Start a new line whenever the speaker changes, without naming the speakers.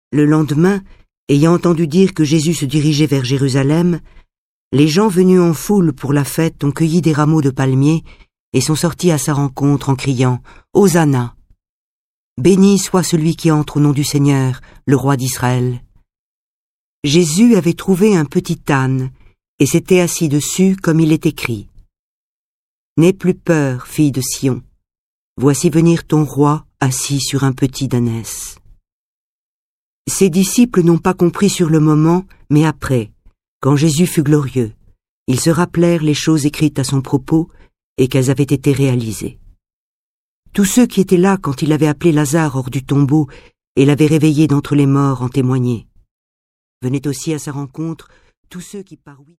Le lendemain, ayant entendu dire que Jésus se dirigeait vers Jérusalem, les gens venus en foule pour la fête ont cueilli des rameaux de palmier et sont sortis à sa rencontre en criant « Hosanna ! Béni soit celui qui entre au nom du Seigneur, le roi d'Israël !» Jésus avait trouvé un petit âne et s'était assis dessus comme il est écrit. « N'aie plus peur, fille de Sion, voici venir ton roi assis sur un petit ânesse. » Ses disciples n'ont pas compris sur le moment, mais après, quand Jésus fut glorieux, ils se rappelèrent les choses écrites à son propos et qu'elles avaient été réalisées. Tous ceux qui étaient là quand il avait appelé Lazare hors du tombeau et l'avait réveillé d'entre les morts en témoignaient. Venaient aussi à sa rencontre tous ceux qui par